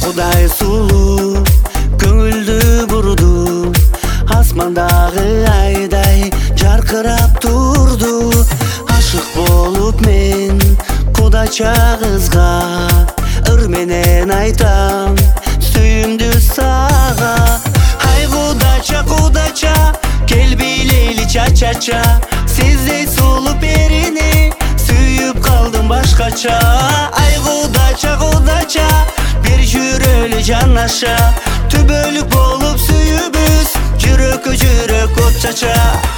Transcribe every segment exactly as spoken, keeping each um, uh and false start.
Kuday sulu көңүлдү бурду, асмандагы айдай жаркырап турду. Ашык болуп мен кудача кызга, ыр менен айтам сүйүмдү сага. Ай кудача, кудача, кел бийлейли ча-ча-ча. Сиздей сулуу перини сүйүп калдым башкача. Ай кудача, кудача, бир жүрөлү жанаша. Түбөлүк болуп сүйүбүз, жүрөккө жүрөк от чача.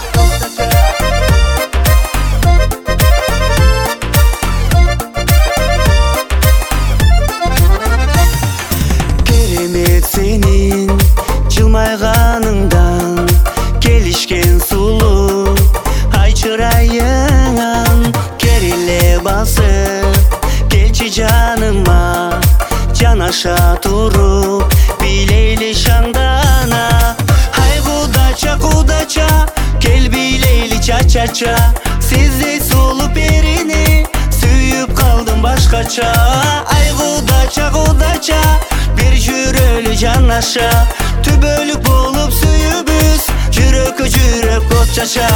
Керемет сенин жылмайганыңдан, келишкен сулуу ай чырайыңан. Кериле басып келчи жаныма, жанаша туруп бийлейли шаңдана. Ай кудача, кудача, кел бийлейли ча-ча-ча. Сиздей сулуу перини сүйүп калдым башкача. Ай кудача, кудача, бир жүрөлү жанаша. Түбөлүк болуп сүйүбүз, жүрөккө жүрөк от чача.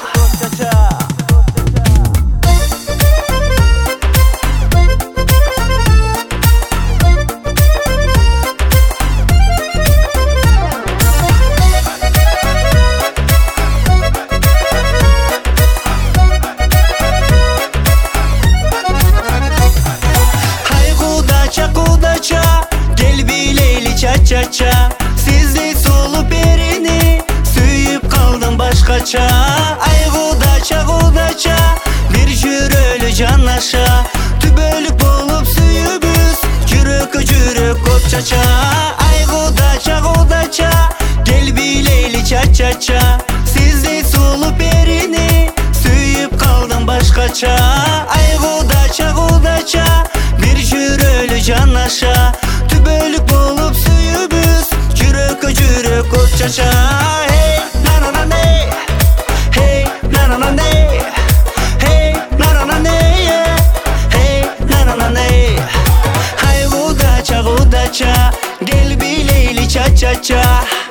Ча-ча, сиздей сулуу перини сүйүп калдым башкача. Ай кудача, кудача, бир жүрөлү жанаша. Түбөлүк болуп сүйүбүз, жүрөккө жүрөк от чача. Ай кудача, кудача, кел бийлейли ча-ча-ча. Сиздей сулуу перини сүйүп калдым башкача. Ай кудача, кудача, бир жүрөлү жанаша. Түбөлүк болуп сүйүбүз, жүрөккө жүрөк от чача. Hey, na-na-na-ne, hey, na-na-na-ne, hey, na-na-na-ne, hey, na-na-na-ne. Ай кудача, кудача, кел бийлейли ча-ча-ча.